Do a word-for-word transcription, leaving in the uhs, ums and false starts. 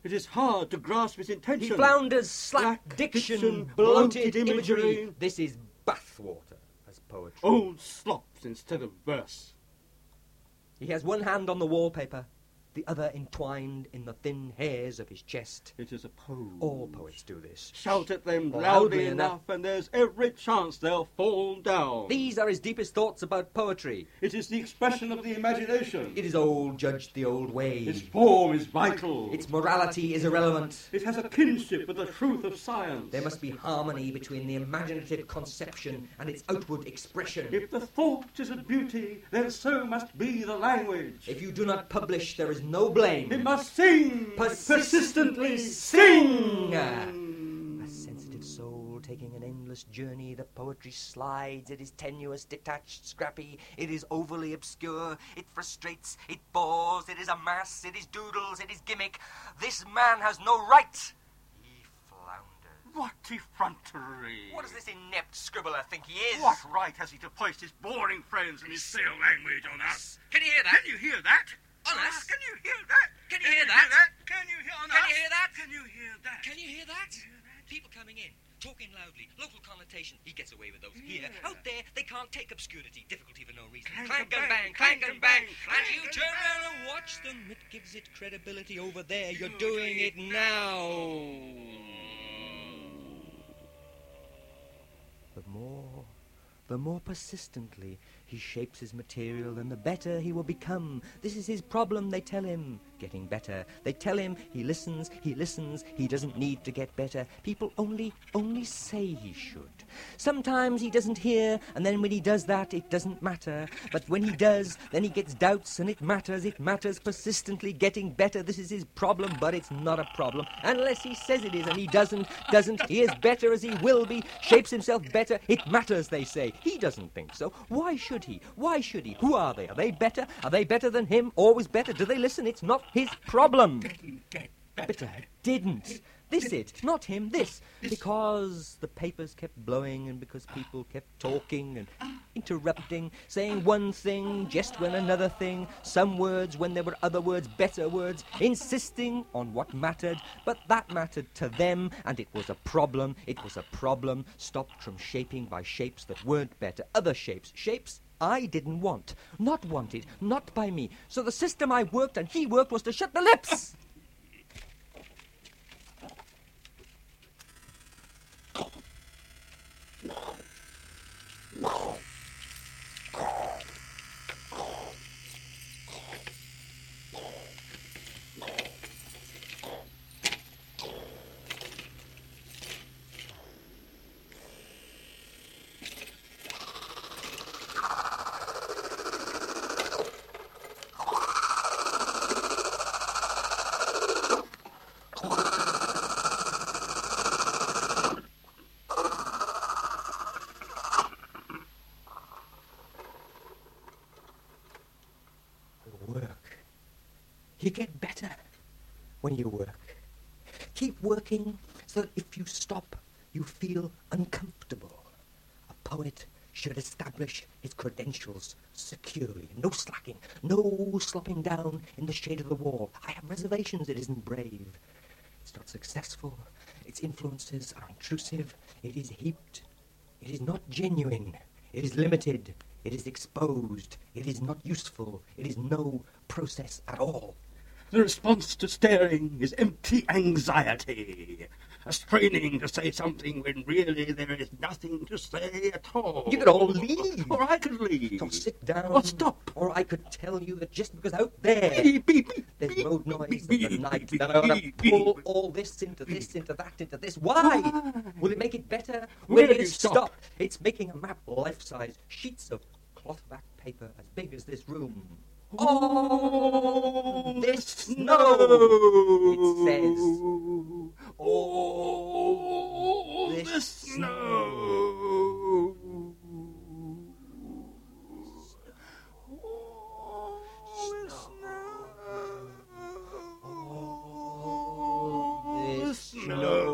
It is hard to grasp his intention. He flounders, slack, Slack diction, diction, bloated bloated imagery. imagery. This is bathwater as poetry. Old slops instead of verse. He has one hand on the wallpaper, the other entwined in the thin hairs of his chest. It is a pose. All poets do this. Shout at them Loudly loudly enough. enough, and there's every chance they'll fall down. These are his deepest thoughts about poetry. It is the expression of the imagination. It is old judged the old way. Its form is vital. Its morality is irrelevant. It has a kinship with the truth of science. There must be harmony between the imaginative conception and its outward expression. If the thought is a beauty, then so must be the language. If you do not publish, there is no blame. It must sing, Persistently persistently sing. sing. A sensitive soul taking an endless journey, the poetry slides. It is tenuous, detached, scrappy. It is overly obscure. It frustrates. It bores. It is a mass. It is doodles. It is gimmick. This man has no right. He flounders. What effrontery! What does this inept scribbler think he is? What right has he to foist his boring friends and his stale language on us? Can you hear that? Can you hear that? On us? Can you hear that? Can you hear that? Can you hear on Can us? you hear that? Can you hear that? Can you hear that? People coming in, talking loudly, local connotation. He gets away with those here. Out there, they can't take obscurity, difficulty for no reason. Clank Clank and and bang, bang, clank and bang. clank And you and turn bang. around and watch them. It gives it credibility over there. You're doing it now. The more, the more persistently he shapes his material, then the better he will become. This is his problem, they tell him. Getting better. They tell him he listens, he listens, he doesn't need to get better. People only, only say he should. Sometimes he doesn't hear, and then when he does that, it doesn't matter. But when he does, then he gets doubts, and it matters, it matters persistently getting better. This is his problem, but it's not a problem. Unless he says it is, and he doesn't, doesn't. He is better as he will be, shapes himself better. It matters, they say. He doesn't think so. Why should he? Why should he? Who are they? Are they better? Are they better than him? Always better? Do they listen? It's not his problem. Better. Didn't. This it, not him, this. Because the papers kept blowing and because people kept talking and interrupting, saying one thing just when another thing, some words when there were other words, better words, insisting on what mattered, but that mattered to them, and it was a problem, it was a problem, stopped from shaping by shapes that weren't better, other shapes, shapes I didn't want, not wanted, not by me. So the system I worked and he worked was to shut the lips. Work. You get better when you work. Keep working so that if you stop, you feel uncomfortable. A poet should establish his credentials securely. No slacking, no slopping down in the shade of the wall. I have reservations, it isn't brave. It's not successful. Its influences are intrusive. It is heaped. It is not genuine. It is limited. It is exposed. It is not useful. It is no process at all. The response to staring is empty anxiety, a straining to say something when really there is nothing to say at all. You could all leave. Or I could leave. Or sit down. Or stop. Or I could tell you that just because out there Beep, beep, beep, there's beep, road noise beep, and the beep, night, beep, then I want to beep, pull beep. all this into this, into that, into this. Why? Why? Will it make it better? Where Will do it you stop? It's making a map life-size, sheets of cloth-back paper as big as this room. Oh, this snow, it says. Oh, this the snow. Oh, the snow. The snow.